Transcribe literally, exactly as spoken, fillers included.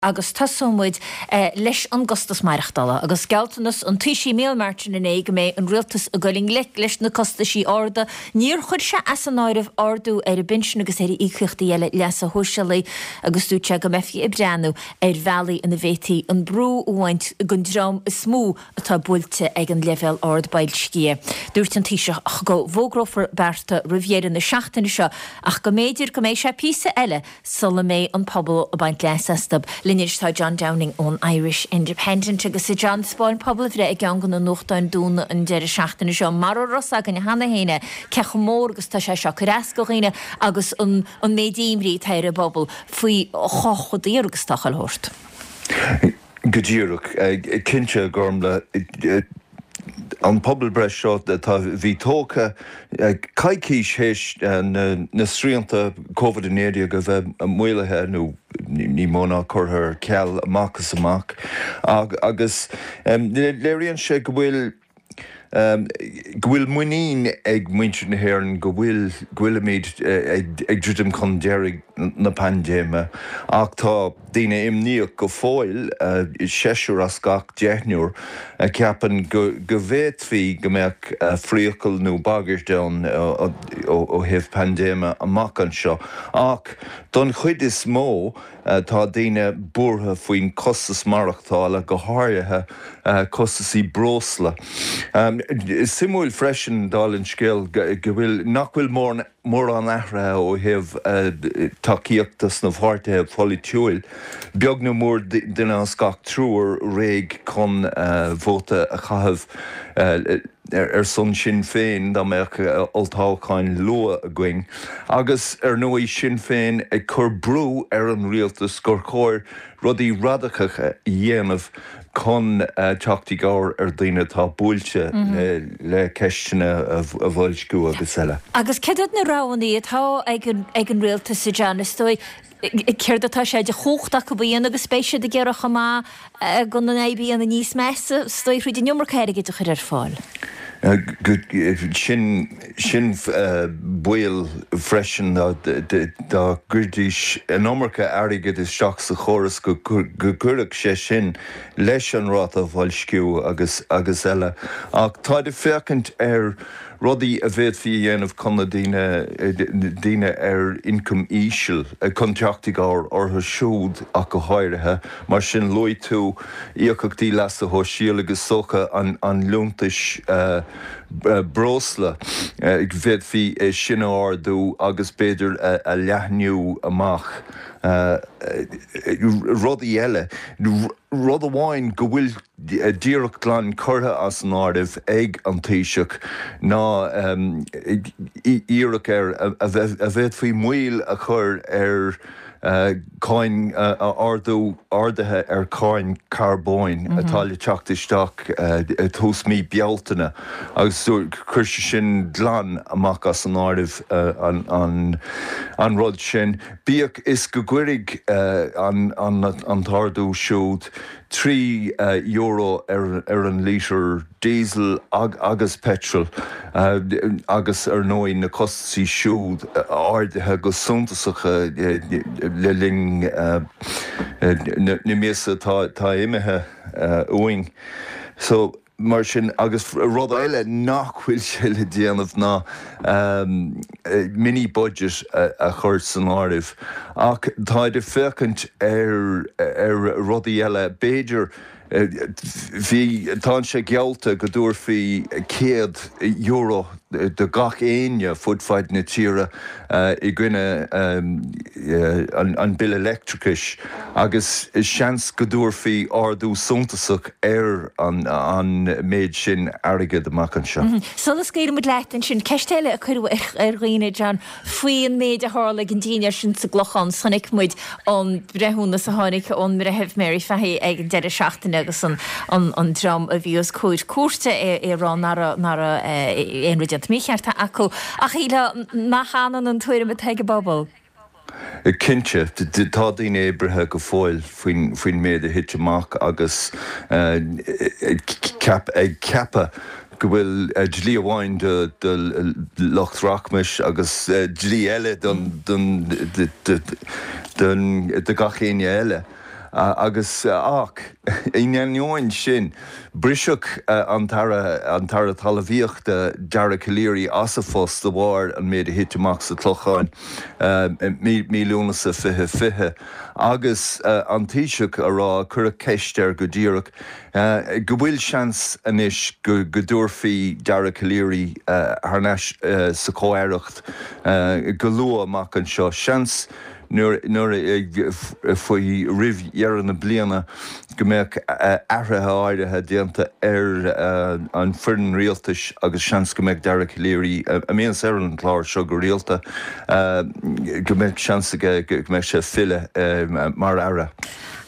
agus tasúmuid uh, leis an gostas mairechtala, agus geltanas an tuisí méalmartin in éige mé an rialtas a goling le leis na costaí orda, níor chud se as an áirih ardú ar a binsin agus ar íchuchtta eile leas a thuisialaí agus dúte go mefi i breanú ar bhealaí in na bhétaí an brú uhaint gon drám is smú atá builte ag an level ard bail scie. Dúirt an tíise ach go bhógrofer berta riviera na seachtainna seo ach go méidir go méid se písa eile sulla mé an pobl a baint leasastab. Lineage tá John Downing on Irish Independent agus i John Spain pobl bhre ag an gan an nuchtáin dúna an deire seachtainna seo mar rosa gan hanna héine cecha mór agus tá sé seo churas go héine agus an médíimrí teir a bobbal faoi chochodíir agus tachal hort. Godíirech, cinse gormla an pobl breis seo tá bhí tócha caicíis héis na sríanta COVID in éria go bheith muilethe nó ní móna chuthair ceall amachchas amach agus léironn sé go bhfuil Um, Gwil muín ag muintir na hhéireann go bhfuil ghuiileméid ag ddridim chun déirigh na pandéime ach tá daoine imníoch go fáil séisiúr as gach deithniúr ceapan go bhéadfaí go mbeadh phríocail nó bagairt donn ó thaobh pandéime amach an seo ach don chuid is mó tá daoine buartha faoin costas marachtála go háirithe costasí brosla. Um, Simúil freisin dálinn scéal go bhfuil nach bhfuil mór mór an aithre ó thaobh takeíochtas na bhharrtaithe folitiúil. Beag nó mór duine an scach trúr réig chun bhóta a chathebh ar son Sinn Féin dá meach oltáchain lua a going. Agus ar nuaí Sinn Féin ag chur brú ar an rialtas gur chóir rudaí radachacha dhéanamh chun teachtaí gáir ar daoine tá buailte le ceistena a bhfuilscú agus eile. Agus ceadad na ráhaí atá ag an rialtas sa Janis dói céir atá sé de chóchtach go bíon agus spéise de ggéirecha má gon na éibí an níos measa stoi chuid de numar céir go chuir ar fáil. sin sin buil freisin dá gurdís an ómarcha airigid is seach sa choras go gurach sé sin leis an rát a bhfuilsciú agus agus eile ach tá de fécant ar rudaí a bhéad fí dhéanamh chuna daoine ar income íseal chun teachtaí gáir ortha siúd ach go háirithe mar sin luí tú íochachtaí leas a thoisial agus socha an lúntais brosla ag bhéad fí sin ardú agus beidir a leathniú amach. Rudaí eile rud amháin go bhfuil díreach glan curtha as an áirimh ag an taoiseach ná íireach ar a bheith faoi muil a chur ar cáin ardú ardathe ar cáin carbóin atá le teachtasteach tús mí bealtaine agus chuir sin glan amach as an áirimh an rud sin. Bíoch is go gcuirigh an tardú siúd trí euro ar an lítir diesel agus petrol agus ar nóí na costaí siúd áirithe go suntasacha le ling na méasa tá imethe uing. So mar sin agus rud eile nachhfuil sé le déanamh ná mini budget a chuir san áirimh ach tá de fécant ar rudaí eile béidir hí tá sé gealta go dúir fí céad euro de gach éine fudfeid na tíre i gcuine an bil electricais agus is seans go dúir fí ardú suntasach ar an méid sin airigid amach an seo. Solas céir mu letain sin ceistéile a chuirh ar roiine John faoin méid a hála an daine sin sa glochan sannic muid an brethúna sa tháinig ón brethebh Mary Fahey ag deire seachtaine agus an dram a bhíos cúir cuarta i rán nar éonrid mícheartta acu ach íle nachchanan an tuaire me teige bobbal. Cinse tá daoine éibrithe go fáil faoin méad a hit amach agus ag ceapa go bhfuil dlí amháin de Lochdrachmis agus dlí eile don de gachéine eile. agus ach inéin sin briseach an tara talíocht de deara choléirí as a fós de bhir an méad a hitteach sa tlocháin míúna sa fithe fithe. Agus an tíiseach ará chur a ceistear go ddíireach go bhfuil seans inis go dúirfií deara choléirí thneis sa cóireacht go lua amach an seo seans nuair faoi rih na bliana go mbeadh airthe áirithe déanta ar an foireann rialtais agus seans go mbeadh deara choléirí a míon ar an chláir seo go rialta go mbeadh seans go mbeadh sé fille mar aire.